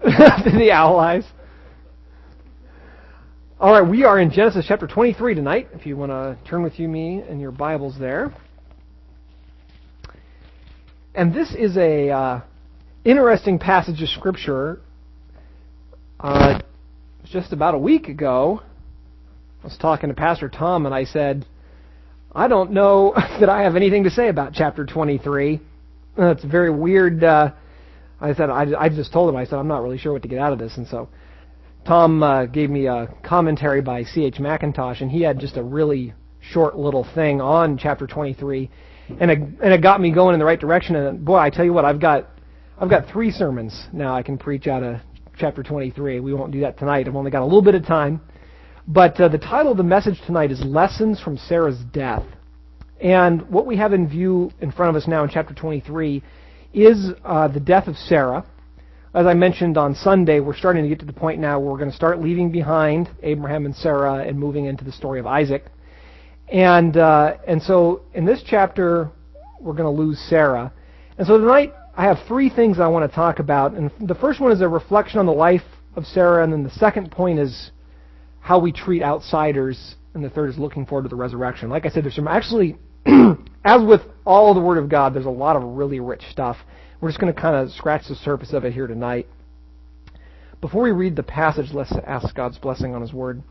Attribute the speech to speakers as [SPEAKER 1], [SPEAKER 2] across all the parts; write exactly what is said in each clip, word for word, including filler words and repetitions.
[SPEAKER 1] the owl eyes. All right, we are in Genesis chapter twenty-three tonight. If you want to turn with you, me, and your Bibles there. And this is a uh, interesting passage of Scripture. Uh, just about a week ago, I was talking to Pastor Tom, and I said, I don't know that I have anything to say about chapter twenty-three. Uh, it's very weird. Uh, I said, I, I just told him, I said, I'm not really sure what to get out of this. And so Tom uh, gave me a commentary by C H McIntosh, and he had just a really short little thing on chapter twenty-three, and it, and it got me going in the right direction. And boy, I tell you what, I've got I've got three sermons now I can preach out of chapter twenty-three. We won't do that tonight. I've only got a little bit of time. But uh, the title of the message tonight is Lessons from Sarah's Death. And what we have in view in front of us now in chapter twenty-three is uh, the death of Sarah. As I mentioned on Sunday, we're starting to get to the point now where we're going to start leaving behind Abraham and Sarah and moving into the story of Isaac. And uh, and so in this chapter, we're going to lose Sarah. And so tonight, I have three things I want to talk about. And the first one is a reflection on the life of Sarah. And then the second point is how we treat outsiders. And the third is looking forward to the resurrection. Like I said, there's some actually, as with all the Word of God, there's a lot of really rich stuff. We're just going to kind of scratch the surface of it here tonight. Before we read the passage, let's ask God's blessing on His Word.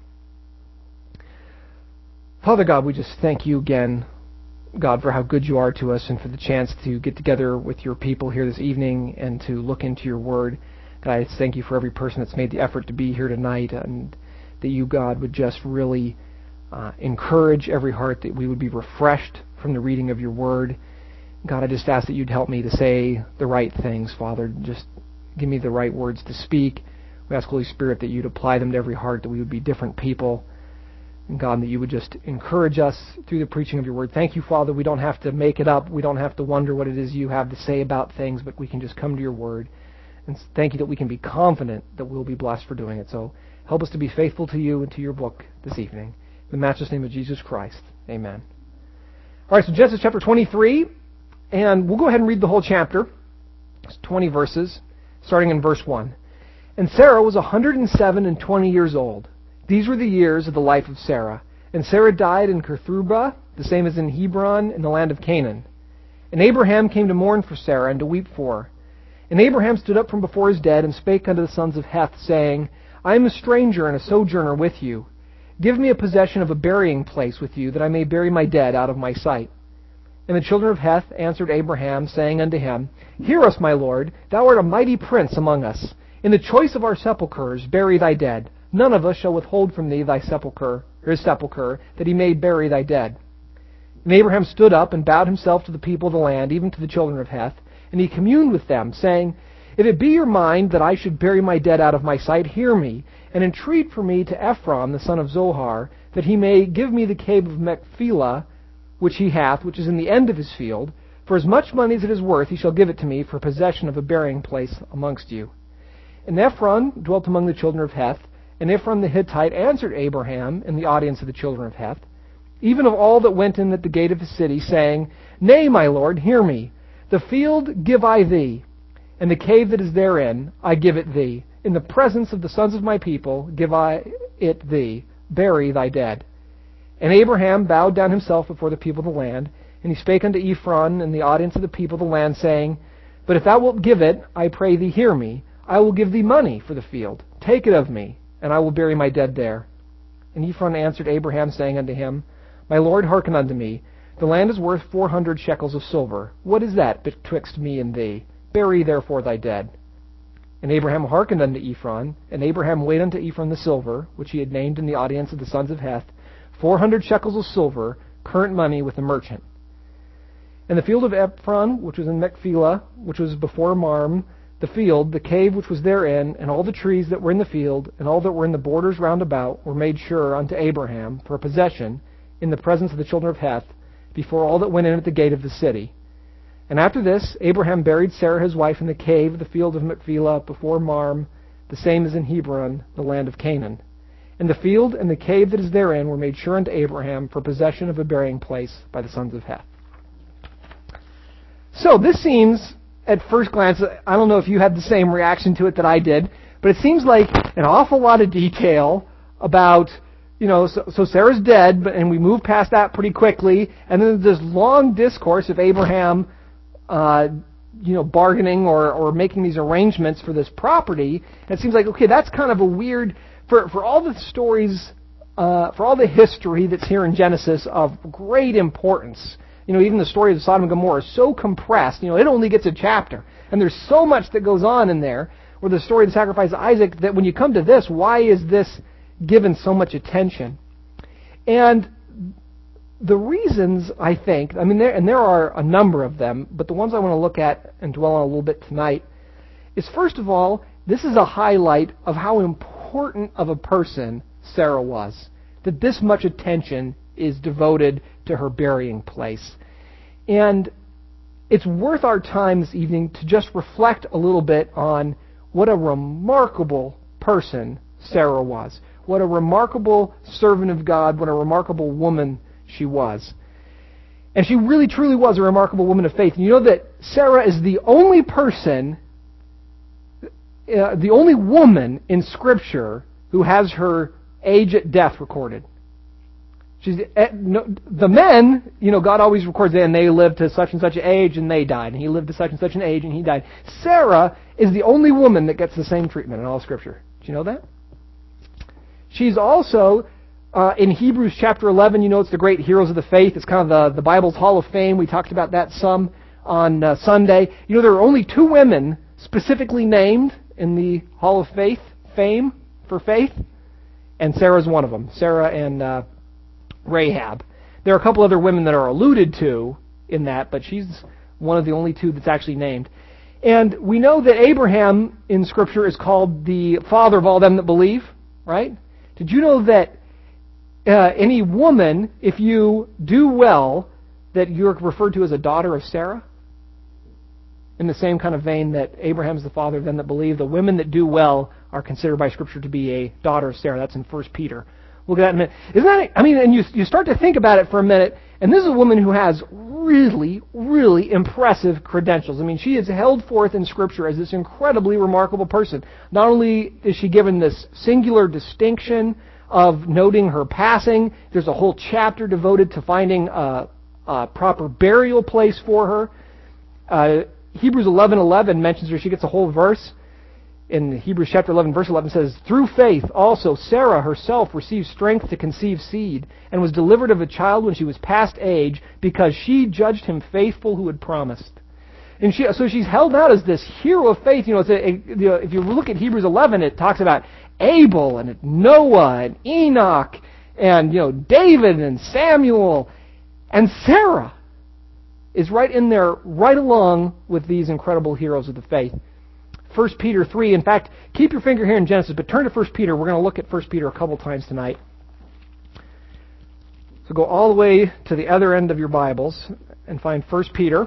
[SPEAKER 1] Father God, we just thank you again, God, for how good you are to us and for the chance to get together with your people here this evening and to look into your Word. God, I just thank you for every person that's made the effort to be here tonight, and that you, God, would just really uh, encourage every heart, that we would be refreshed from the reading of your Word. God, I just ask that you'd help me to say the right things, Father. Just give me the right words to speak. We ask, Holy Spirit, that you'd apply them to every heart, that we would be different people. And God, that you would just encourage us through the preaching of your Word. Thank you, Father. We don't have to make it up. We don't have to wonder what it is you have to say about things, but we can just come to your Word. And thank you that we can be confident that we'll be blessed for doing it. So help us to be faithful to you and to your book this evening. In the matchless name of Jesus Christ, amen. All right, so Genesis chapter twenty-three. And we'll go ahead and read the whole chapter. It's twenty verses, starting in verse one. And Sarah was one hundred seven and twenty years old. These were the years of the life of Sarah. And Sarah died in Kerthubah, the same as in Hebron, in the land of Canaan. And Abraham came to mourn for Sarah and to weep for her. And Abraham stood up from before his dead and spake unto the sons of Heth, saying, I am a stranger and a sojourner with you. Give me a possession of a burying place with you, that I may bury my dead out of my sight. And the children of Heth answered Abraham, saying unto him, Hear us, my lord, thou art a mighty prince among us. In the choice of our sepulchres bury thy dead. None of us shall withhold from thee thy sepulchre, or his sepulchre, that he may bury thy dead. And Abraham stood up and bowed himself to the people of the land, even to the children of Heth, and he communed with them, saying, If it be your mind that I should bury my dead out of my sight, hear me, and entreat for me to Ephron the son of Zohar, that he may give me the cave of Machpelah, which he hath, which is in the end of his field. For as much money as it is worth, he shall give it to me for possession of a burying place amongst you. And Ephron dwelt among the children of Heth, and Ephron the Hittite answered Abraham in the audience of the children of Heth, even of all that went in at the gate of the city, saying, Nay, my lord, hear me. The field give I thee, and the cave that is therein I give it thee. In the presence of the sons of my people give I it thee. Bury thy dead. And Abraham bowed down himself before the people of the land, and he spake unto Ephron in the audience of the people of the land, saying, But if thou wilt give it, I pray thee, hear me. I will give thee money for the field. Take it of me, and I will bury my dead there. And Ephron answered Abraham, saying unto him, My lord, hearken unto me. The land is worth four hundred shekels of silver. What is that betwixt me and thee? Bury therefore thy dead. And Abraham hearkened unto Ephron, and Abraham weighed unto Ephron the silver, which he had named in the audience of the sons of Heth, four hundred shekels of silver, current money with a merchant. And the field of Ephron, which was in Machpelah, which was before Marm, the field, the cave which was therein, and all the trees that were in the field, and all that were in the borders round about, were made sure unto Abraham for a possession in the presence of the children of Heth, before all that went in at the gate of the city. And after this, Abraham buried Sarah his wife in the cave of the field of Machpelah before Marm, the same as in Hebron, the land of Canaan. And the field and the cave that is therein were made sure unto Abraham for possession of a burying place by the sons of Heth. So this seems at first glance, I don't know if you had the same reaction to it that I did, but it seems like an awful lot of detail about, you know, so, so Sarah's dead, but, and we move past that pretty quickly, and then there's this long discourse of Abraham, uh, you know, bargaining or, or making these arrangements for this property. And it seems like, okay, that's kind of a weird, for, for all the stories, uh, for all the history that's here in Genesis of great importance. You know, even the story of Sodom and Gomorrah is so compressed, you know, it only gets a chapter. And there's so much that goes on in there, or the story of the sacrifice of Isaac, that when you come to this, why is this given so much attention? And the reasons, I think, I mean, there, and there are a number of them, but the ones I want to look at and dwell on a little bit tonight is, first of all, this is a highlight of how important of a person Sarah was, that this much attention is devoted to her burying place. And it's worth our time this evening to just reflect a little bit on what a remarkable person Sarah was, what a remarkable servant of God, what a remarkable woman she was. And she really truly was a remarkable woman of faith. And you know that Sarah is the only person, uh, the only woman in Scripture who has her age at death recorded. She's at, no, the men, you know, God always records that, and they lived to such and such an age and they died, and he lived to such and such an age and he died. Sarah is the only woman that gets the same treatment in all of Scripture. Do you know that? She's also Uh, in Hebrews chapter eleven, you know, it's the great heroes of the faith. It's kind of the, the Bible's Hall of Fame. We talked about that some on uh, Sunday. You know, there are only two women specifically named in the Hall of Faith, fame for faith, and Sarah's one of them, Sarah and uh, Rahab. There are a couple other women that are alluded to in that, but she's one of the only two that's actually named. And we know that Abraham in Scripture is called the father of all them that believe, right? Did you know that Uh, any woman, if you do well, that you're referred to as a daughter of Sarah? In the same kind of vein that Abraham is the father of them that believe, the women that do well are considered by Scripture to be a daughter of Sarah. That's in First Peter. We'll get that in a minute. Isn't that, I mean, and you, you start to think about it for a minute, and this is a woman who has really, really impressive credentials. I mean, she is held forth in Scripture as this incredibly remarkable person. Not only is she given this singular distinction of noting her passing, there's a whole chapter devoted to finding a, a proper burial place for her. Uh, Hebrews eleven eleven mentions her. She gets a whole verse. In Hebrews chapter eleven, verse eleven says, "Through faith also Sarah herself received strength to conceive seed, and was delivered of a child when she was past age, because she judged him faithful who had promised." And she, so she's held out as this hero of faith. You know, it's a, a, you know, if you look at Hebrews eleven, it talks about Abel and Noah and Enoch and, you know, David and Samuel, and Sarah is right in there, right along with these incredible heroes of the faith. First Peter three, in fact, keep your finger here in Genesis, but turn to First Peter. We're going to look at First Peter a couple times tonight. So go all the way to the other end of your Bibles and find First Peter,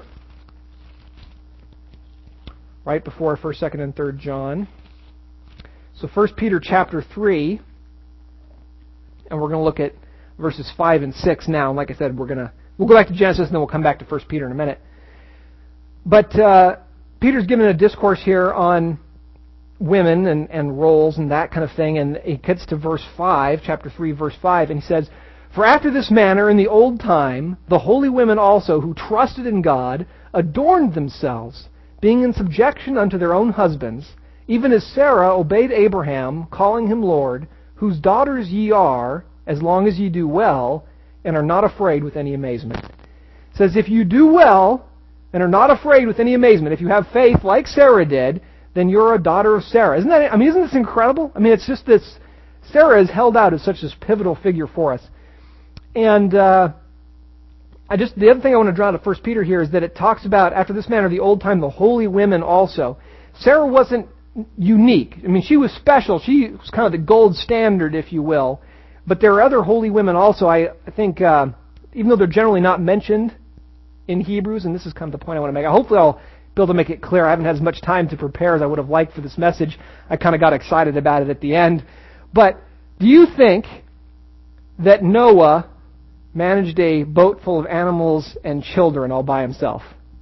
[SPEAKER 1] right before First, Second, and Third John. So First Peter chapter three, and we're going to look at verses five and six now. And like I said, we're going to we'll go back to Genesis, and then we'll come back to First Peter in a minute. But uh, Peter's given a discourse here on women and, and roles and that kind of thing, and he gets to verse five, chapter three, verse five, and he says, "For after this manner in the old time, the holy women also who trusted in God adorned themselves, being in subjection unto their own husbands, even as Sarah obeyed Abraham, calling him Lord, whose daughters ye are, as long as ye do well, and are not afraid with any amazement." It says, if you do well, and are not afraid with any amazement, if you have faith like Sarah did, then you're a daughter of Sarah. Isn't that, I mean, isn't this incredible? I mean, it's just this, Sarah is held out as such this pivotal figure for us. And, uh, I just, the other thing I want to draw to First Peter here is that it talks about, after this manner, the old time, the holy women also. Sarah wasn't unique. I mean, she was special. She was kind of the gold standard, if you will. But there are other holy women also. I, I think, uh, even though they're generally not mentioned in Hebrews, and this is kind of the point I want to make. Hopefully I'll be able to make it clear. I haven't had as much time to prepare as I would have liked for this message. I kind of got excited about it at the end. But do you think that Noah managed a boat full of animals and children all by himself?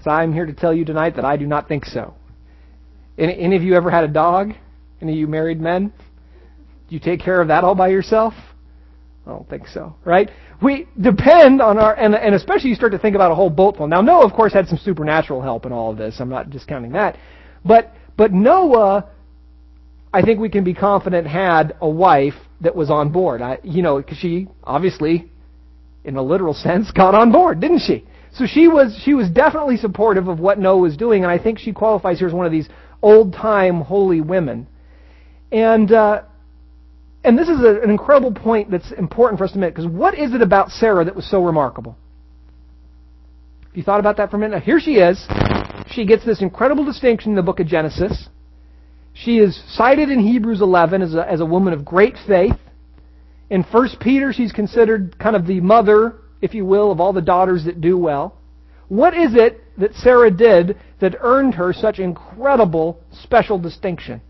[SPEAKER 1] Because I'm here to tell you tonight that I do not think so. Any, any of you ever had a dog? Any of you married men? Do you take care of that all by yourself? I don't think so, right? We depend on our, and, and especially you start to think about a whole boatful. Now, Noah, of course, had some supernatural help in all of this. I'm not discounting that. But, but Noah, I think we can be confident, had a wife that was on board. I, you know, because she obviously, in a literal sense, got on board, didn't she? So she was she was definitely supportive of what Noah was doing, and I think she qualifies here as one of these old-time holy women. And uh, and this is a, an incredible point that's important for us to make, because what is it about Sarah that was so remarkable? If you thought about that for a minute, now here she is. She gets this incredible distinction in the book of Genesis. She is cited in Hebrews eleven as a, as a woman of great faith. In First Peter, she's considered kind of the mother, if you will, of all the daughters that do well. What is it that Sarah did that earned her such incredible special distinction?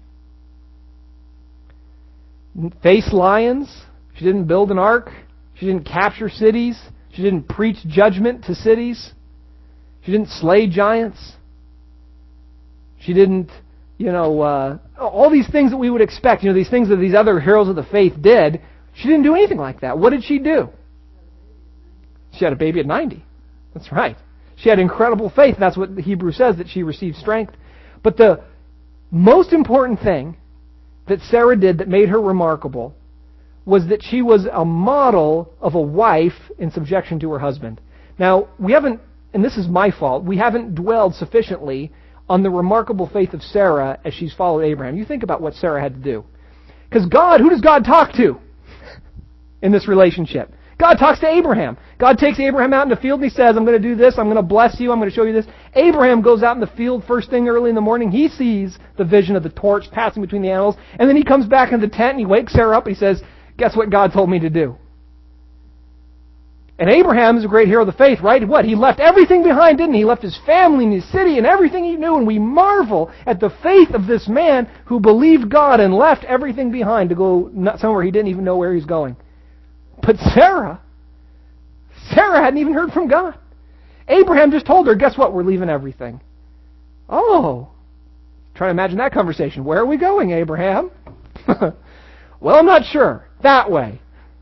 [SPEAKER 1] Face lions. She didn't build an ark. She didn't capture cities. She didn't preach judgment to cities. She didn't slay giants. She didn't, you know, uh, all these things that we would expect, you know, these things that these other heroes of the faith did. She didn't do anything like that. What did she do? She had a baby at ninety. That's right. She had incredible faith. That's what the Hebrew says, that she received strength. But the most important thing that Sarah did that made her remarkable was that she was a model of a wife in subjection to her husband. Now, we haven't, and this is my fault, we haven't dwelled sufficiently on the remarkable faith of Sarah as she's followed Abraham. You think about what Sarah had to do. Because God, who does God talk to in this relationship? God talks to Abraham. God takes Abraham out in the field and he says, I'm going to do this, I'm going to bless you, I'm going to show you this. Abraham goes out in the field first thing early in the morning. He sees the vision of the torch passing between the animals. And then he comes back into the tent and he wakes Sarah up and he says, guess what God told me to do? And Abraham is a great hero of the faith, right? What? He left everything behind, didn't he? He left his family and his city and everything he knew. And we marvel at the faith of this man who believed God and left everything behind to go somewhere he didn't even know where he's going. But Sarah, Sarah hadn't even heard from God. Abraham just told her, guess what? We're leaving everything. Oh, try to imagine that conversation. Where are we going, Abraham? Well, I'm not sure. That way.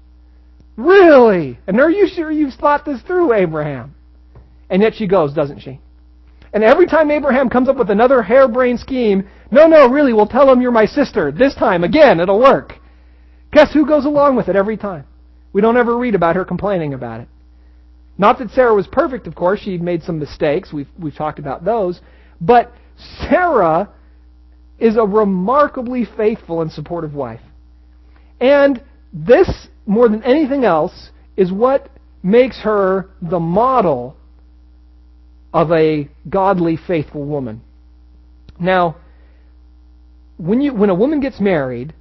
[SPEAKER 1] Really? And are you sure you've thought this through, Abraham? And yet she goes, doesn't she? And every time Abraham comes up with another harebrained scheme, no, no, really, we'll tell him you're my sister. This time, again, it'll work. Guess who goes along with it every time? We don't ever read about her complaining about it. Not that Sarah was perfect, of course. She made some mistakes. We've, we've talked about those. But Sarah is a remarkably faithful and supportive wife. And this, more than anything else, is what makes her the model of a godly, faithful woman. Now, when you when a woman gets married,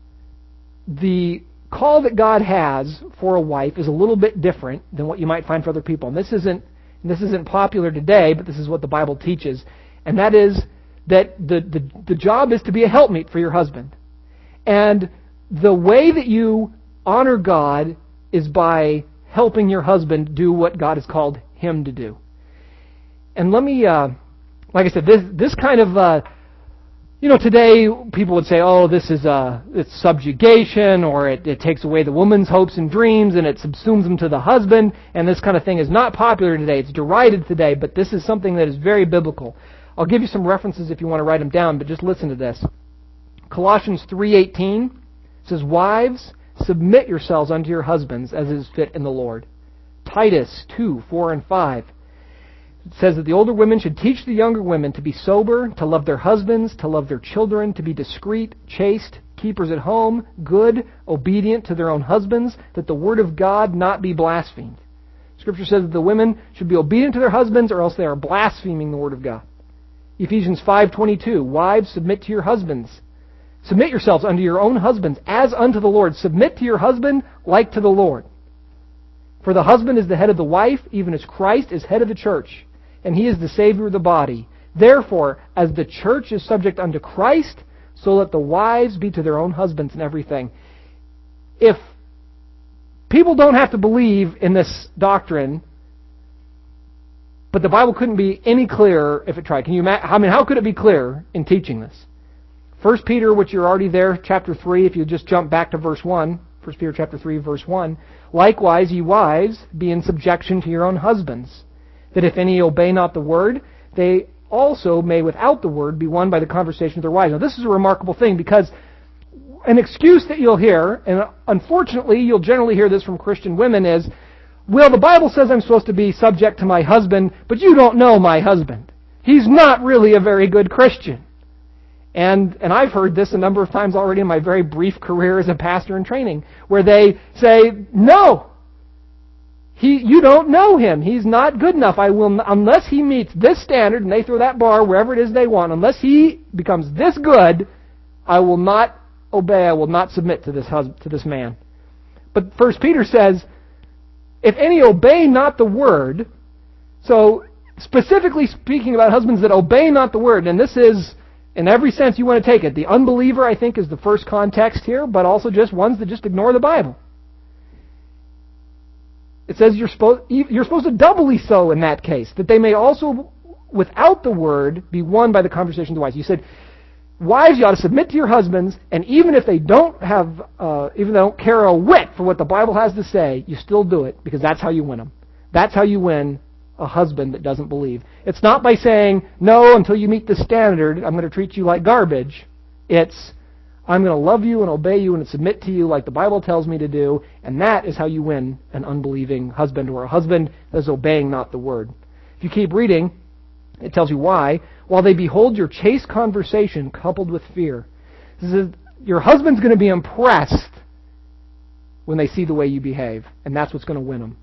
[SPEAKER 1] the call that God has for a wife is a little bit different than what you might find for other people. And this isn't this isn't popular today, but this is what the Bible teaches. And that is that the, the, the job is to be a helpmeet for your husband. And the way that you honor God is by helping your husband do what God has called him to do. And let me, uh, like I said, this this kind of, uh, you know, today people would say, oh, this is uh, it's subjugation, or it, it takes away the woman's hopes and dreams, and it subsumes them to the husband, and this kind of thing is not popular today. It's derided today, but this is something that is very biblical. I'll give you some references if you want to write them down, but just listen to this. Colossians three eighteen says, wives, submit yourselves unto your husbands as is fit in the Lord. Titus two four and five. It says that the older women should teach the younger women to be sober, to love their husbands, to love their children, to be discreet, chaste, keepers at home, good, obedient to their own husbands, that the word of God not be blasphemed. Scripture says that the women should be obedient to their husbands, or else they are blaspheming the word of God. Ephesians five twenty-two, wives, submit to your husbands. Submit yourselves unto your own husbands, as unto the Lord. Submit to your husband like to the Lord. For the husband is the head of the wife, even as Christ is head of the church, and he is the Savior of the body. Therefore, as the church is subject unto Christ, so let the wives be to their own husbands in everything. If people don't have to believe in this doctrine, But the Bible couldn't be any clearer if it tried. Can you imagine? I mean, how could it be clear in teaching this? First Peter, which you're already there, chapter three, if you just jump back to verse one, First Peter chapter three, verse one, likewise, ye wives, be in subjection to your own husbands, that if any obey not the word, they also may without the word be won by the conversation of their wives. Now this is a remarkable thing, because an excuse that you'll hear, and unfortunately you'll generally hear this from Christian women, is, well, the Bible says I'm supposed to be subject to my husband, but you don't know my husband. He's not really a very good Christian. And and I've heard this a number of times already in my very brief career as a pastor in training, where they say, no, he, you don't know him. He's not good enough. I will, unless he meets this standard, and they throw that bar wherever it is they want, unless he becomes this good, I will not obey, I will not submit to this husband, to this man. But First Peter says, if any obey not the word, so specifically speaking about husbands that obey not the word, and this is, in every sense you want to take it, the unbeliever, I think, is the first context here, but also just ones that just ignore the Bible. It says you're supposed, you're supposed to doubly so in that case, that they may also, without the word, be won by the conversation of the wives. You said, wives, you ought to submit to your husbands, and even if they don't have, uh, even they don't care a whit for what the Bible has to say, you still do it, because that's how you win them. That's how you win a husband that doesn't believe. It's not by saying, no, until you meet the standard, I'm going to treat you like garbage. It's, I'm going to love you and obey you and submit to you like the Bible tells me to do, and that is how you win an unbelieving husband, or a husband that is obeying not the word. If you keep reading, it tells you why. While they behold your chaste conversation coupled with fear. This is, your husband's going to be impressed when they see the way you behave, and that's what's going to win them.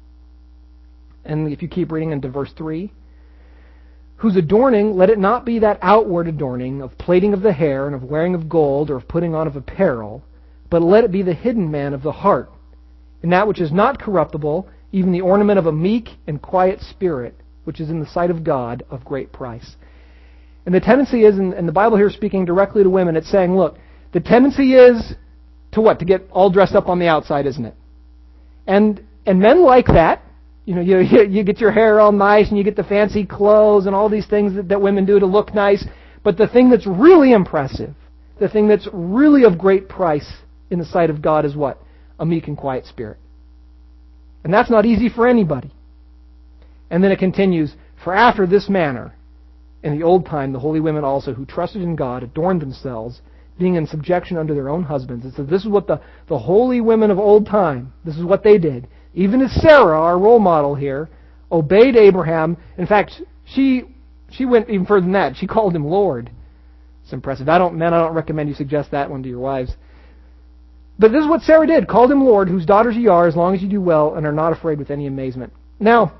[SPEAKER 1] And if you keep reading into verse three, whose adorning, let it not be that outward adorning of plaiting of the hair and of wearing of gold or of putting on of apparel, but let it be the hidden man of the heart, in that which is not corruptible, even the ornament of a meek and quiet spirit, which is in the sight of God of great price. And the tendency is, and the Bible here is speaking directly to women, it's saying, look, the tendency is to what? To get all dressed up on the outside, isn't it? And and men like that. You know, you, you get your hair all nice and you get the fancy clothes and all these things that, that women do to look nice. But the thing that's really impressive, the thing that's really of great price in the sight of God is what? A meek and quiet spirit. And that's not easy for anybody. And then it continues, for after this manner, in the old time, the holy women also who trusted in God adorned themselves, being in subjection unto their own husbands. And so this is what the, the holy women of old time, this is what they did. Even as Sarah, our role model here, obeyed Abraham. In fact, she she went even further than that. She called him Lord. It's impressive. I don't, men, I don't recommend you suggest that one to your wives. But this is what Sarah did. Called him Lord, whose daughters ye are, as long as you do well, and are not afraid with any amazement. Now,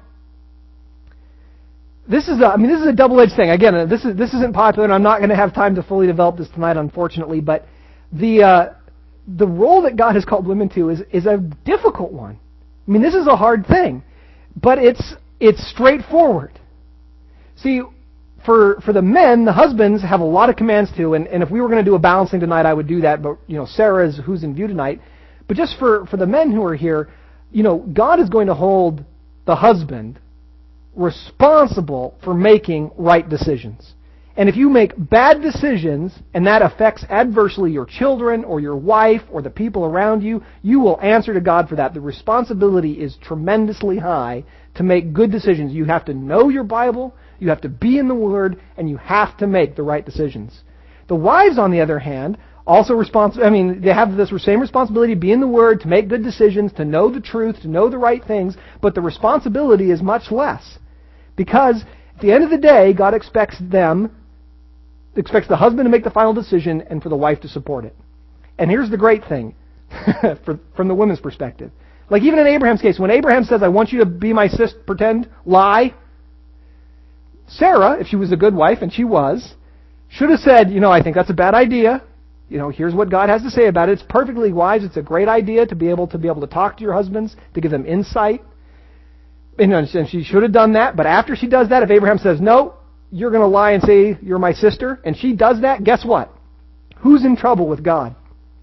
[SPEAKER 1] this is a, I mean, this is a double-edged thing. Again, this is this isn't popular, and I'm not going to have time to fully develop this tonight, unfortunately. But the uh, the role that God has called women to is is a difficult one. I mean, this is a hard thing, but it's it's straightforward. See, for for the men, the husbands have a lot of commands too, and, and if we were going to do a balancing tonight, I would do that. But you know, Sarah is who's in view tonight. But just for, for the men who are here, you know, God is going to hold the husband responsible for making right decisions. And if you make bad decisions and that affects adversely your children or your wife or the people around you, you will answer to God for that. The responsibility is tremendously high to make good decisions. You have to know your Bible, you have to be in the Word, and you have to make the right decisions. The wives, on the other hand, also responsible. I mean, they have this same responsibility to be in the Word, to make good decisions, to know the truth, to know the right things, but the responsibility is much less. Because at the end of the day, God expects them expects the husband to make the final decision and for the wife to support it. And here's the great thing for, from the women's perspective. Like even in Abraham's case, when Abraham says, I want you to be my sister, pretend, lie, Sarah, if she was a good wife, and she was, should have said, you know, I think that's a bad idea. You know, here's what God has to say about it. It's perfectly wise. It's a great idea to be able to be able to talk to your husbands, to give them insight. And she should have done that. But after she does that, if Abraham says, no, you're going to lie and say you're my sister, and she does that, guess what? Who's in trouble with God?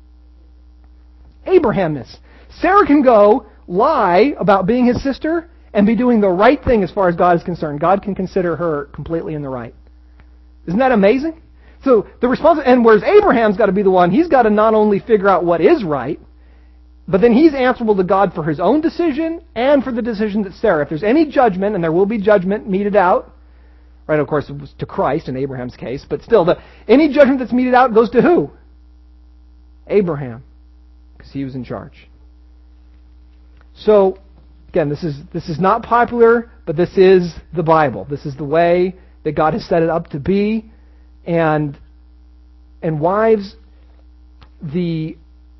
[SPEAKER 1] Abraham is. Sarah can go lie about being his sister, and be doing the right thing as far as God is concerned, God can consider her completely in the right. Isn't that amazing? So the response, and whereas Abraham's got to be the one, he's got to not only figure out what is right, but then he's answerable to God for his own decision and for the decision that Sarah. If there's any judgment, and there will be judgment meted out, right, of course it was to Christ in Abraham's case, but still, the, any judgment that's meted out goes to who? Abraham, because he was in charge. So, again, this is this is not popular, but this is the Bible. This is the way that God has set it up to be. And and wives, the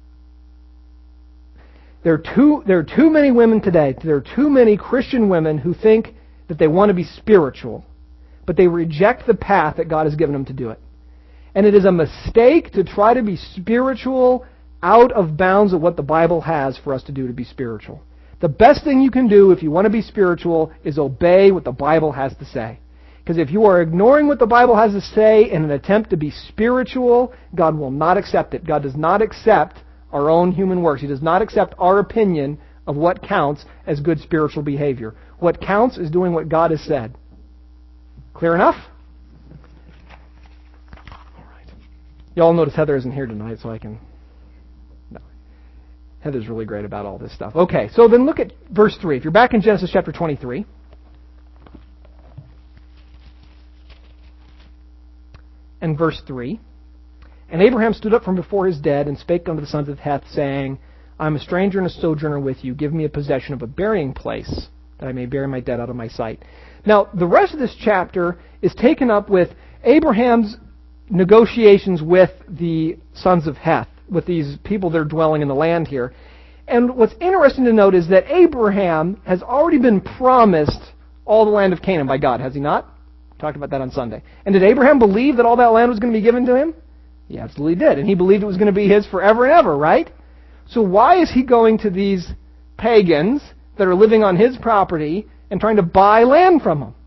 [SPEAKER 1] there are too there are too many women today. There are too many Christian women who think that they want to be spiritual, but they reject the path that God has given them to do it. And it is a mistake to try to be spiritual out of bounds of what the Bible has for us to do to be spiritual. The best thing you can do if you want to be spiritual is obey what the Bible has to say. Because if you are ignoring what the Bible has to say in an attempt to be spiritual, God will not accept it. God does not accept our own human works. He does not accept our opinion of what counts as good spiritual behavior. What counts is doing what God has said. Clear enough? Y'all notice Heather isn't here tonight, so I can... No. Heather's really great about all this stuff. Okay, so then look at verse three. If you're back in Genesis chapter twenty-three. And verse three. And Abraham stood up from before his dead and spake unto the sons of Heth, saying, I am a stranger and a sojourner with you. Give me a possession of a burying place, that I may bury my dead out of my sight. Now, the rest of this chapter is taken up with Abraham's negotiations with the sons of Heth, with these people that are dwelling in the land here. And what's interesting to note is that Abraham has already been promised all the land of Canaan by God, has he not? We talked about that on Sunday. And did Abraham believe that all that land was going to be given to him? He absolutely did. And he believed it was going to be his forever and ever, right? So why is he going to these pagans that are living on his property and trying to buy land from them?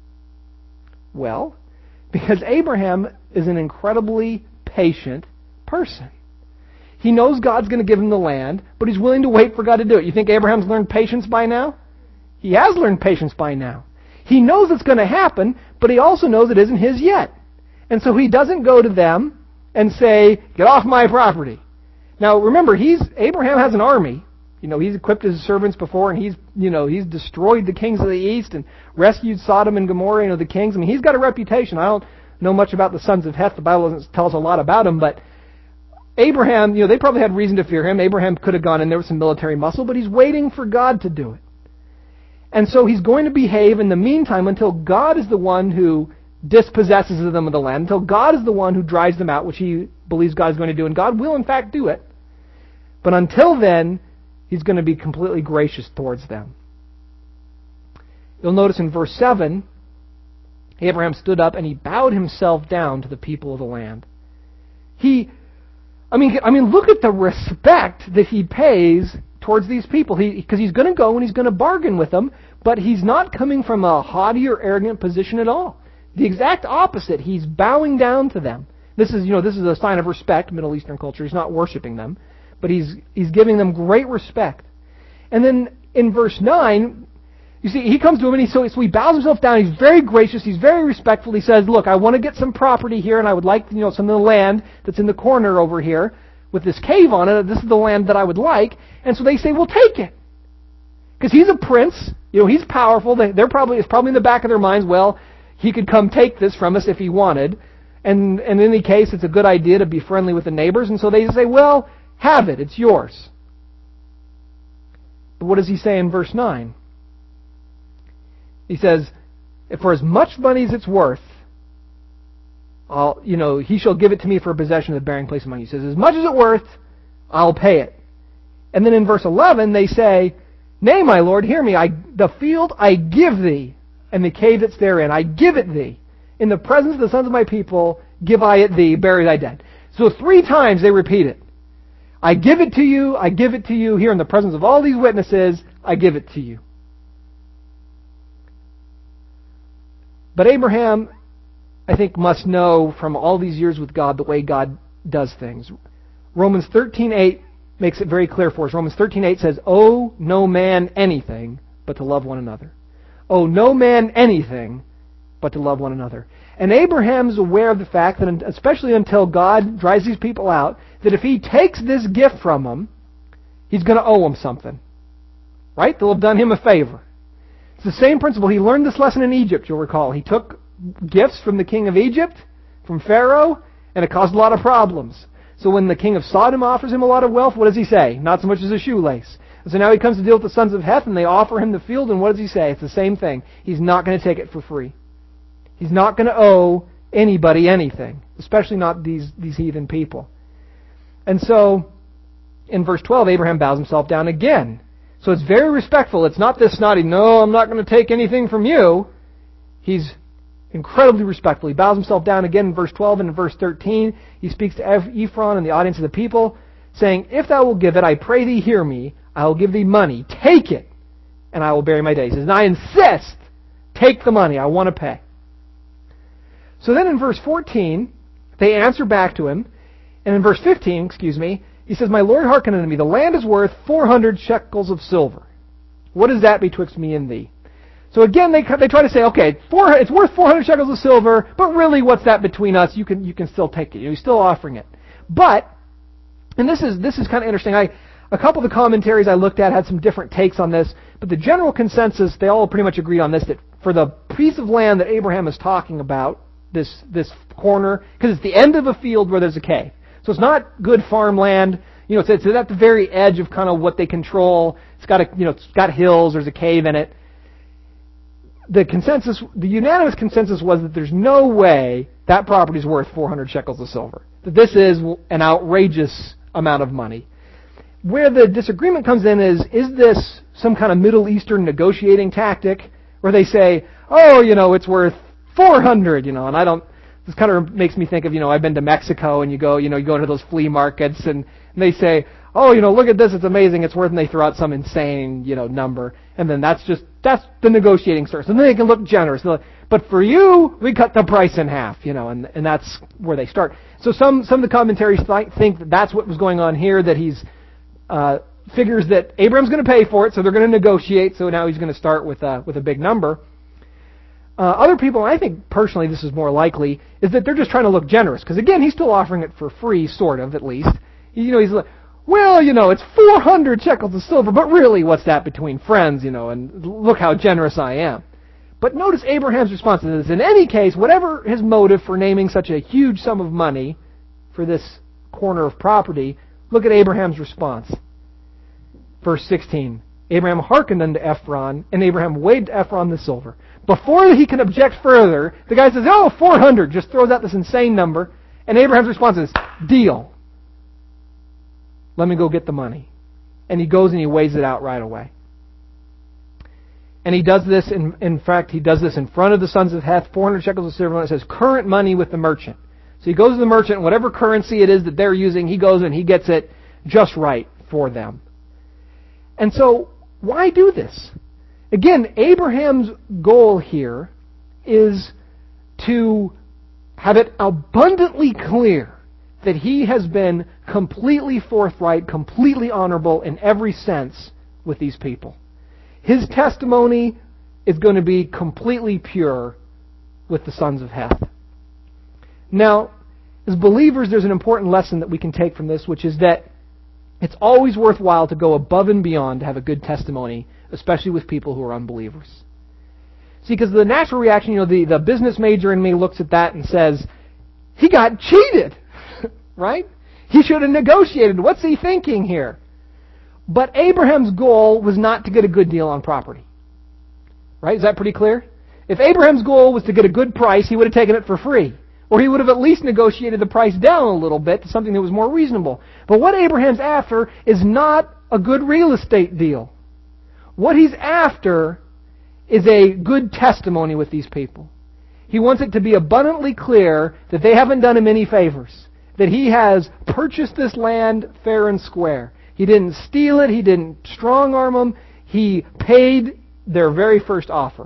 [SPEAKER 1] Well, because Abraham is an incredibly patient person. He knows God's going to give him the land, but he's willing to wait for God to do it. You think Abraham's learned patience by now? He has learned patience by now. He knows it's going to happen, but he also knows it isn't his yet. And so he doesn't go to them and say, get off my property. Now remember, he's Abraham has an army. You know, he's equipped his servants before, and he's, you know, he's destroyed the kings of the east and rescued Sodom and Gomorrah, you know, the kings. I mean, he's got a reputation. I don't know much about the sons of Heth. The Bible doesn't tell us a lot about him, but Abraham, you know, they probably had reason to fear him. Abraham could have gone in there with some military muscle, but he's waiting for God to do it. And so he's going to behave in the meantime until God is the one who dispossesses them of the land, until God is the one who drives them out, which he believes God is going to do, and God will in fact do it. But until then, he's going to be completely gracious towards them. You'll notice in verse seven, Abraham stood up and he bowed himself down to the people of the land. He, I mean, I mean, look at the respect that he pays towards these people. He, because he's going to go and he's going to bargain with them, but he's not coming from a haughty or arrogant position at all. The exact opposite. He's bowing down to them. This is, you know, this is a sign of respect, Middle Eastern culture. He's not worshiping them, but he's he's giving them great respect. And then in verse nine, you see, he comes to him and he so, so he bows himself down. He's very gracious. He's very respectful. He says, "Look, I want to get some property here, and I would like, you know, some of the land that's in the corner over here with this cave on it. This is the land that I would like." And so they say, "Well, take it," because he's a prince. You know, he's powerful. They, they're probably it's probably in the back of their minds, well, he could come take this from us if he wanted. And, and in any case, it's a good idea to be friendly with the neighbors. And so they say, well, have it. It's yours. But what does he say in verse nine? He says, for as much money as it's worth, I'll, you know, he shall give it to me for a possession of the bearing place among you. He says, as much as it's worth, I'll pay it. And then in verse eleven, they say, nay, my Lord, hear me. I, the field I give thee, and the cave that's therein, I give it thee. In the presence of the sons of my people, give I it thee, bury thy dead. So three times they repeat it. I give it to you, I give it to you. Here in the presence of all these witnesses, I give it to you. But Abraham, I think, must know from all these years with God the way God does things. Romans thirteen eight makes it very clear for us. Romans thirteen eight says, owe no man anything but to love one another. Owe no man anything but to love one another. And Abraham's aware of the fact that, especially until God drives these people out, that if he takes this gift from them, he's going to owe them something. Right? They'll have done him a favor. It's the same principle. He learned this lesson in Egypt, you'll recall. He took gifts from the king of Egypt, from Pharaoh, and it caused a lot of problems. So when the king of Sodom offers him a lot of wealth, what does he say? Not so much as a shoelace. And so now he comes to deal with the sons of Heth, and they offer him the field, and what does he say? It's the same thing. He's not going to take it for free. He's not going to owe anybody anything, especially not these, these heathen people. And so, in verse twelve, Abraham bows himself down again. So it's very respectful. It's not this snotty, no, I'm not going to take anything from you. He's incredibly respectful. He bows himself down again in verse twelve, and in verse thirteen, he speaks to Ephron and the audience of the people, saying, if thou wilt give it, I pray thee hear me. I will give thee money. Take it, and I will bury my days. He says, and I insist, take the money. I want to pay. So then in verse fourteen, they answer back to him. And in verse fifteen, excuse me, he says, my Lord, hearken unto me. The land is worth four hundred shekels of silver. What is that betwixt me and thee? So again, they they try to say, okay, four, it's worth four hundred shekels of silver, but really what's that between us? You can you can still take it. You're still offering it. But, and this is this is kind of interesting. I A couple of the commentaries I looked at had some different takes on this, but the general consensus, they all pretty much agree on this, that for the piece of land that Abraham is talking about, this this corner, because it's the end of a field where there's a cave. So it's not good farmland. You know, it's, it's at the very edge of kind of what they control. It's got a, you know, it's got hills. There's a cave in it. The consensus, the unanimous consensus was that there's no way that property is worth four hundred shekels of silver. That this is an outrageous amount of money. Where the disagreement comes in is, is this some kind of Middle Eastern negotiating tactic where they say, oh, you know, it's worth four hundred, you know, and I don't, this kind of makes me think of, you know, I've been to Mexico and you go, you know, you go to those flea markets and, and they say, oh, you know, look at this, it's amazing, it's worth, and they throw out some insane, you know, number. And then that's just, that's the negotiating source. And then they can look generous. Like, but for you, we cut the price in half, you know, and, and that's where they start. So some, some of the commentaries th- think that that's what was going on here, that he's, uh, figures that Abraham's going to pay for it, so they're going to negotiate, so now he's going to start with a, with a big number. Uh, other people, and I think personally this is more likely, is that they're just trying to look generous. Because again, he's still offering it for free, sort of, at least. You know, he's like, well, you know, it's four hundred shekels of silver, but really, what's that between friends, you know, and look how generous I am. But notice Abraham's response to this. In any case, whatever his motive for naming such a huge sum of money for this corner of property, look at Abraham's response. Verse sixteen. Abraham hearkened unto Ephron, and Abraham weighed to Ephron the silver. Before he can object further, the guy says, oh, four hundred, just throws out this insane number, and Abraham's response is, deal. Let me go get the money. And he goes and he weighs it out right away. And he does this, in, in fact, he does this in front of the sons of Heth, four hundred shekels of silver, and it says current money with the merchant. So he goes to the merchant, and whatever currency it is that they're using, he goes and he gets it just right for them. And so, why do this? Again, Abraham's goal here is to have it abundantly clear that he has been completely forthright, completely honorable in every sense with these people. His testimony is going to be completely pure with the sons of Heth. Now, as believers, there's an important lesson that we can take from this, which is that it's always worthwhile to go above and beyond to have a good testimony, especially with people who are unbelievers. See, because the natural reaction, you know, the, the business major in me looks at that and says, he got cheated, right? He should have negotiated. What's he thinking here? But Abraham's goal was not to get a good deal on property. Right? Is that pretty clear? If Abraham's goal was to get a good price, he would have taken it for free. Or he would have at least negotiated the price down a little bit to something that was more reasonable. But what Abraham's after is not a good real estate deal. What he's after is a good testimony with these people. He wants it to be abundantly clear that they haven't done him any favors. That he has purchased this land fair and square. He didn't steal it. He didn't strong-arm them. He paid their very first offer.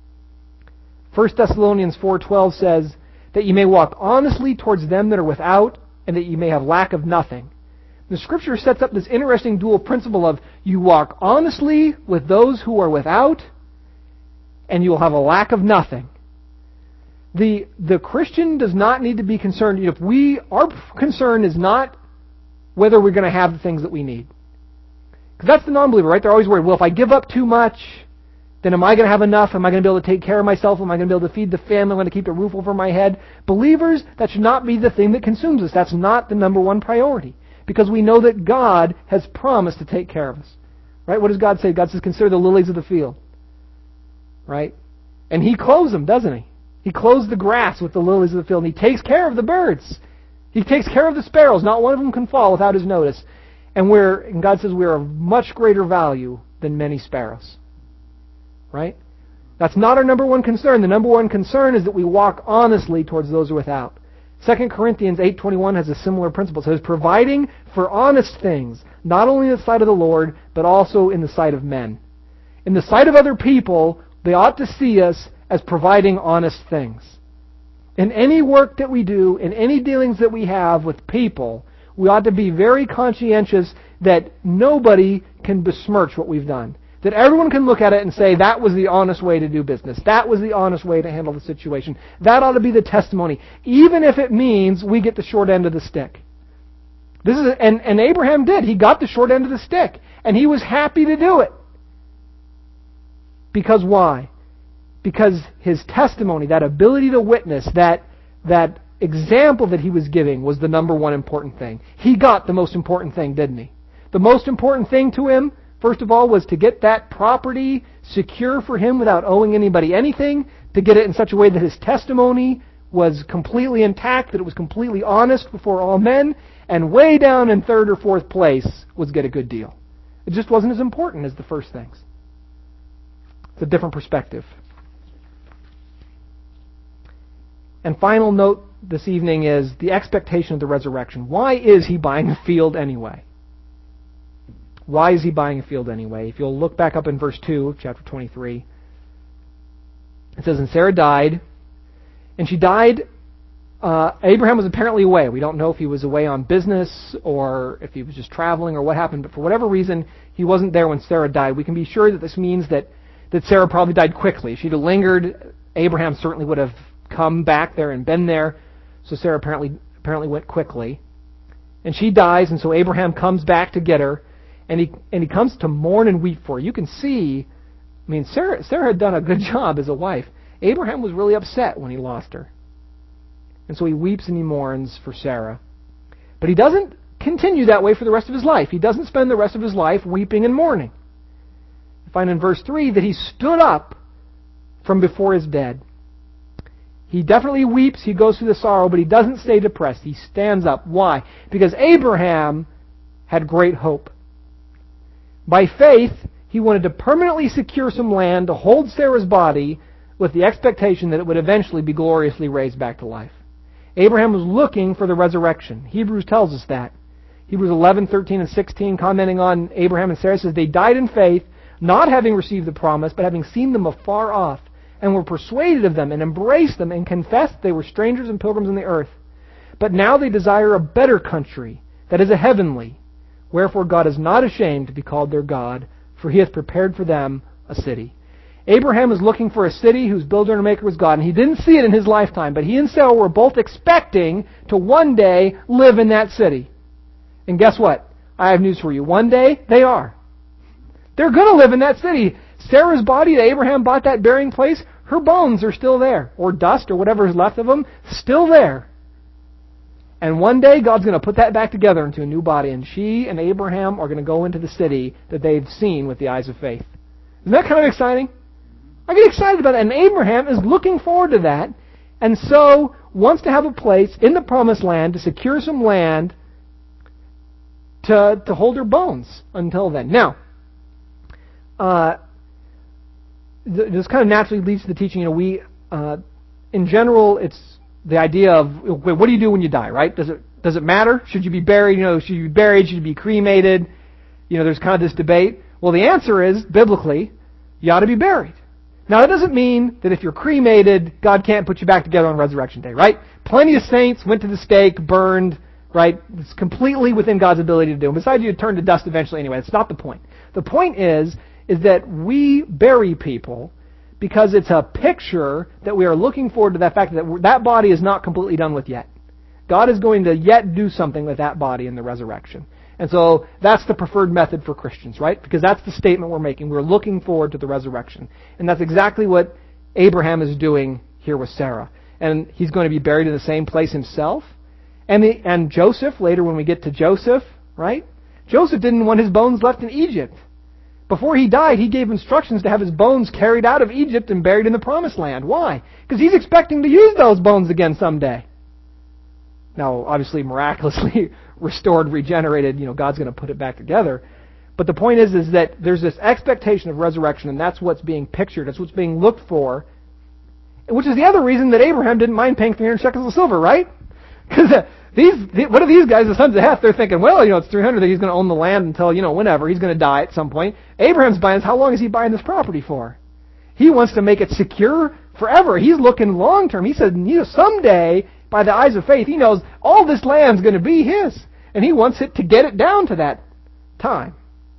[SPEAKER 1] First Thessalonians four twelve says, that you may walk honestly towards them that are without, and that you may have lack of nothing. The Scripture sets up this interesting dual principle of you walk honestly with those who are without, and you will have a lack of nothing. The the Christian does not need to be concerned. If we our concern is not whether we're going to have the things that we need. Because that's the non-believer, right? They're always worried, well, if I give up too much, then am I going to have enough? Am I going to be able to take care of myself? Am I going to be able to feed the family? Am I going to keep a roof over my head? Believers, that should not be the thing that consumes us. That's not the number one priority. Because we know that God has promised to take care of us. Right? What does God say? God says, consider the lilies of the field. Right? And He clothes them, doesn't He? He clothes the grass with the lilies of the field. And He takes care of the birds. He takes care of the sparrows. Not one of them can fall without His notice. And we're, and God says we're of much greater value than many sparrows. Right? That's not our number one concern. The number one concern is that we walk honestly towards those who are without. Second Corinthians eight twenty-one has a similar principle. It says, providing for honest things, not only in the sight of the Lord, but also in the sight of men. In the sight of other people, they ought to see us as providing honest things. In any work that we do, in any dealings that we have with people, we ought to be very conscientious that nobody can besmirch what we've done. That everyone can look at it and say, that was the honest way to do business. That was the honest way to handle the situation. That ought to be the testimony, even if it means we get the short end of the stick. This is and, and Abraham did. He got the short end of the stick. And he was happy to do it. Because why? Because his testimony, that ability to witness, that that example that he was giving was the number one important thing. He got the most important thing, didn't he? The most important thing to him, first of all, was to get that property secure for him without owing anybody anything, to get it in such a way that his testimony was completely intact, that it was completely honest before all men, and way down in third or fourth place was get a good deal. It just wasn't as important as the first things. It's a different perspective. And final note this evening is the expectation of the resurrection. Why is he buying a field anyway? Why is he buying a field anyway? If you'll look back up in verse two of chapter twenty-three, it says, and Sarah died, and she died, uh, Abraham was apparently away. We don't know if he was away on business or if he was just traveling or what happened, but for whatever reason, he wasn't there when Sarah died. We can be sure that this means that, that Sarah probably died quickly. If she'd have lingered, Abraham certainly would have come back there and been there. So Sarah apparently apparently went quickly. And she dies, and so Abraham comes back to get her, and he and he comes to mourn and weep for her. You can see, I mean, Sarah Sarah had done a good job as a wife. Abraham was really upset when he lost her. And so he weeps and he mourns for Sarah. But he doesn't continue that way for the rest of his life. He doesn't spend the rest of his life weeping and mourning. You find in verse three that he stood up from before his dead. He definitely weeps, he goes through the sorrow, but he doesn't stay depressed. He stands up. Why? Because Abraham had great hope. By faith, he wanted to permanently secure some land to hold Sarah's body with the expectation that it would eventually be gloriously raised back to life. Abraham was looking for the resurrection. Hebrews tells us that. Hebrews eleven, thirteen, and sixteen, commenting on Abraham and Sarah, says, they died in faith, not having received the promise, but having seen them afar off, and were persuaded of them, and embraced them, and confessed they were strangers and pilgrims on the earth. But now they desire a better country, that is a heavenly. Wherefore God is not ashamed to be called their God, for He hath prepared for them a city. Abraham is looking for a city whose builder and maker was God, and he didn't see it in his lifetime, but he and Sarah were both expecting to one day live in that city. And guess what? I have news for you. One day, they are. They're going to live in that city. Sarah's body that Abraham bought that burying place, her bones are still there, or dust, or whatever is left of them, still there. And one day, God's going to put that back together into a new body, and she and Abraham are going to go into the city that they've seen with the eyes of faith. Isn't that kind of exciting? I get excited about that, and Abraham is looking forward to that, and so wants to have a place in the promised land to secure some land to, to hold her bones until then. Now, uh, this kind of naturally leads to the teaching, you know, we, uh, in general, it's the idea of, what do you do when you die, right? Does it does it matter? Should you be buried? You know, should you be buried? Should you be cremated? You know, there's kind of this debate. Well, the answer is, biblically, you ought to be buried. Now, that doesn't mean that if you're cremated, God can't put you back together on Resurrection Day, right? Plenty of saints went to the stake, burned, right? It's completely within God's ability to do. And besides, you turn to dust eventually anyway. That's not the point. The point is, is that we bury people because it's a picture that we are looking forward to that fact that that body is not completely done with yet. God is going to yet do something with that body in the resurrection. And so that's the preferred method for Christians, right? Because that's the statement we're making. We're looking forward to the resurrection. And that's exactly what Abraham is doing here with Sarah. And he's going to be buried in the same place himself. And the, and Joseph, later when we get to Joseph, right? Joseph didn't want his bones left in Egypt. Before he died, he gave instructions to have his bones carried out of Egypt and buried in the Promised Land. Why? Because he's expecting to use those bones again someday. Now, obviously, miraculously restored, regenerated, you know, God's going to put it back together. But the point is, is that there's this expectation of resurrection, and that's what's being pictured. That's what's being looked for. Which is the other reason that Abraham didn't mind paying three hundred shekels of silver, right? Because uh, these, what are these guys, the sons of Heth? They're thinking, well, you know, it's three hundred that he's going to own the land until, you know, whenever. He's going to die at some point. Abraham's buying, how long is he buying this property for? He wants to make it secure forever. He's looking long term. He said, you know, someday, by the eyes of faith, he knows all this land's going to be his. And he wants it to get it down to that time.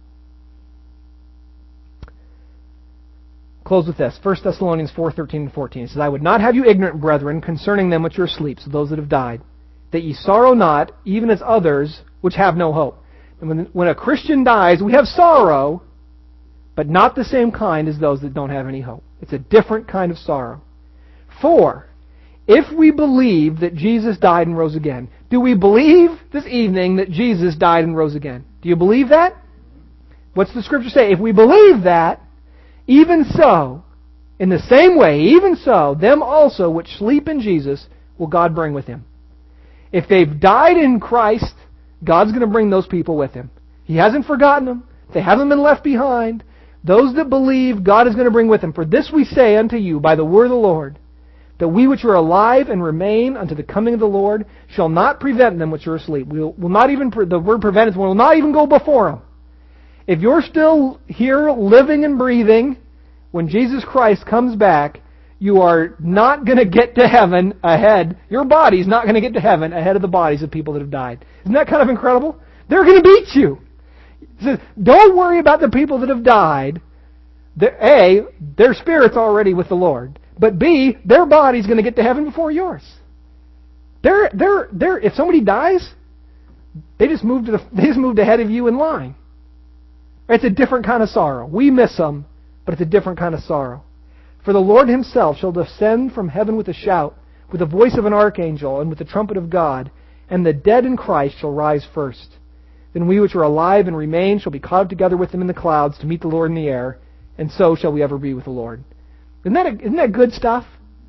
[SPEAKER 1] Close with this. First Thessalonians four, thirteen and fourteen. It says, I would not have you ignorant, brethren, concerning them which are asleep, so those that have died, that ye sorrow not, even as others which have no hope. And when, when a Christian dies, we have sorrow, but not the same kind as those that don't have any hope. It's a different kind of sorrow. For, if we believe that Jesus died and rose again, do we believe this evening that Jesus died and rose again? Do you believe that? What's the scripture say? If we believe that, even so, in the same way, even so, them also which sleep in Jesus will God bring with him. If they've died in Christ, God's going to bring those people with him. He hasn't forgotten them. They haven't been left behind. Those that believe, God is going to bring with him. For this we say unto you by the word of the Lord, that we which are alive and remain unto the coming of the Lord shall not prevent them which are asleep. We will, will not even, the word prevent is, will not even go before them. If you're still here living and breathing, when Jesus Christ comes back, you are not going to get to heaven ahead. Your body's not going to get to heaven ahead of the bodies of people that have died. Isn't that kind of incredible? They're going to beat you. So don't worry about the people that have died. They're, A, their spirit's already with the Lord. But B, their body's going to get to heaven before yours. They're, they're, they're, if somebody dies, they just moved to the, they just moved ahead of you in line. It's a different kind of sorrow. We miss them, but it's a different kind of sorrow. For the Lord himself shall descend from heaven with a shout, with the voice of an archangel, and with the trumpet of God, and the dead in Christ shall rise first. Then we which are alive and remain shall be caught up together with them in the clouds to meet the Lord in the air, and so shall we ever be with the Lord. Isn't that, a, isn't that good stuff?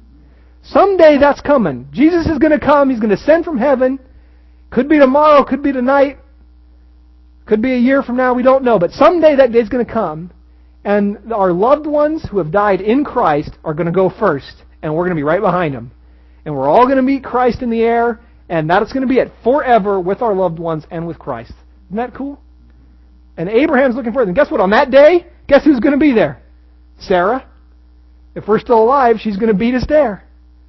[SPEAKER 1] Someday that's coming. Jesus is going to come. He's going to descend from heaven. Could be tomorrow, could be tonight, could be a year from now, we don't know. But someday that day's going to come, and our loved ones who have died in Christ are going to go first, and we're going to be right behind them. And we're all going to meet Christ in the air, and that's going to be it forever with our loved ones and with Christ. Isn't that cool? And Abraham's looking for it. And guess what? On that day, guess who's going to be there? Sarah. If we're still alive, she's going to beat us there.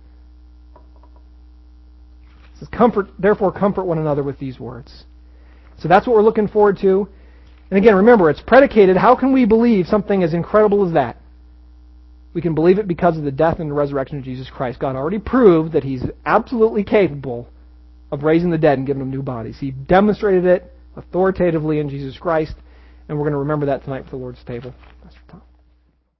[SPEAKER 1] It says, comfort, therefore comfort one another with these words. So that's what we're looking forward to. And again, remember, it's predicated. How can we believe something as incredible as that? We can believe it because of the death and the resurrection of Jesus Christ. God already proved that he's absolutely capable of raising the dead and giving them new bodies. He demonstrated it authoritatively in Jesus Christ, and we're going to remember that tonight for the Lord's table. Pastor Tom.